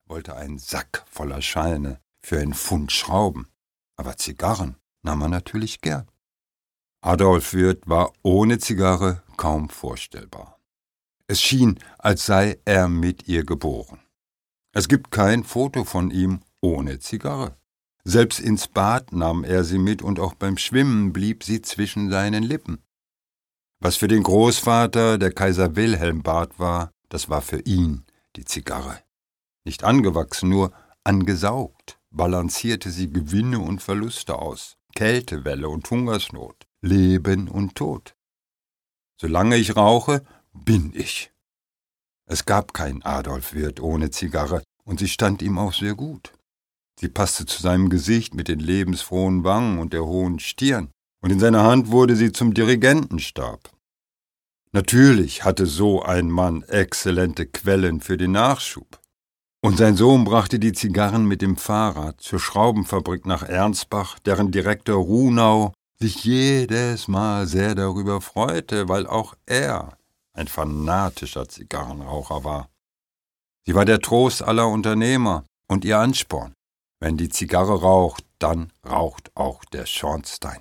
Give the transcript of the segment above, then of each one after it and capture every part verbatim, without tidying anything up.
wollte einen Sack voller Scheine für einen Pfund Schrauben, aber Zigarren nahm er natürlich gern. Adolf Würth war ohne Zigarre kaum vorstellbar. Es schien, als sei er mit ihr geboren. Es gibt kein Foto von ihm ohne Zigarre. Selbst ins Bad nahm er sie mit und auch beim Schwimmen blieb sie zwischen seinen Lippen. Was für den Großvater der Kaiser Wilhelm Bart war, das war für ihn die Zigarre. Nicht angewachsen, nur angesaugt, balancierte sie Gewinne und Verluste aus, Kältewelle und Hungersnot, Leben und Tod. Solange ich rauche, bin ich. Es gab keinen Adolf Würth ohne Zigarre, und sie stand ihm auch sehr gut. Sie passte zu seinem Gesicht mit den lebensfrohen Wangen und der hohen Stirn, und in seiner Hand wurde sie zum Dirigentenstab. Natürlich hatte so ein Mann exzellente Quellen für den Nachschub. Und sein Sohn brachte die Zigarren mit dem Fahrrad zur Schraubenfabrik nach Ernstbach, deren Direktor Runau sich jedes Mal sehr darüber freute, weil auch er ein fanatischer Zigarrenraucher war. Sie war der Trost aller Unternehmer und ihr Ansporn. Wenn die Zigarre raucht, dann raucht auch der Schornstein.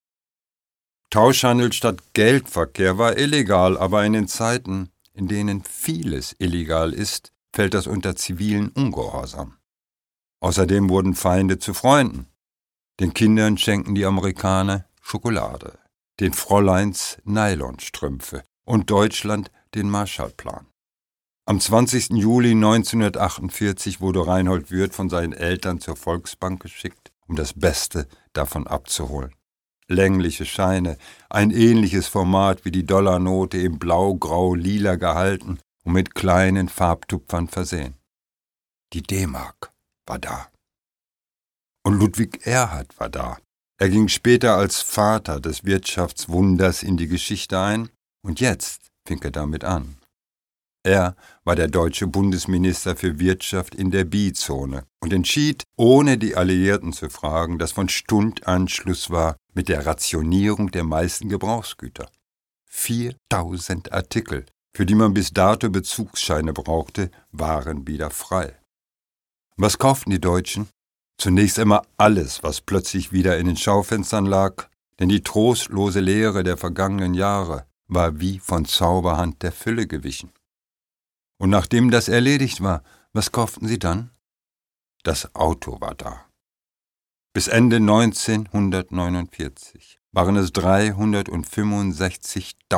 Tauschhandel statt Geldverkehr war illegal, aber in den Zeiten, in denen vieles illegal ist, fällt das unter zivilen Ungehorsam. Außerdem wurden Feinde zu Freunden. Den Kindern schenken die Amerikaner Schokolade, den Fräuleins Nylonstrümpfe und Deutschland den Marshallplan. Am zwanzigsten Juli neunzehnhundertachtundvierzig wurde Reinhold Würth von seinen Eltern zur Volksbank geschickt, um das Beste davon abzuholen. Längliche Scheine, ein ähnliches Format wie die Dollarnote in blau, grau, lila gehalten und mit kleinen Farbtupfern versehen. Die D-Mark war da. Und Ludwig Erhard war da. Er ging später als Vater des Wirtschaftswunders in die Geschichte ein, und jetzt fing er damit an. Er war der deutsche Bundesminister für Wirtschaft in der Bi-Zone und entschied, ohne die Alliierten zu fragen, dass von Stund an Schluss war mit der Rationierung der meisten Gebrauchsgüter. viertausend Artikel, für die man bis dato Bezugsscheine brauchte, waren wieder frei. Was kauften die Deutschen? Zunächst einmal alles, was plötzlich wieder in den Schaufenstern lag, denn die trostlose Leere der vergangenen Jahre war wie von Zauberhand der Fülle gewichen. Und nachdem das erledigt war, was kauften sie dann? Das Auto war da. Bis Ende neunzehnhundertneunundvierzig waren es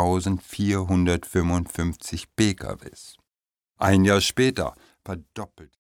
dreihundertfünfundsechzigtausendvierhundertfünfundfünfzig P K Ws. Ein Jahr später verdoppelt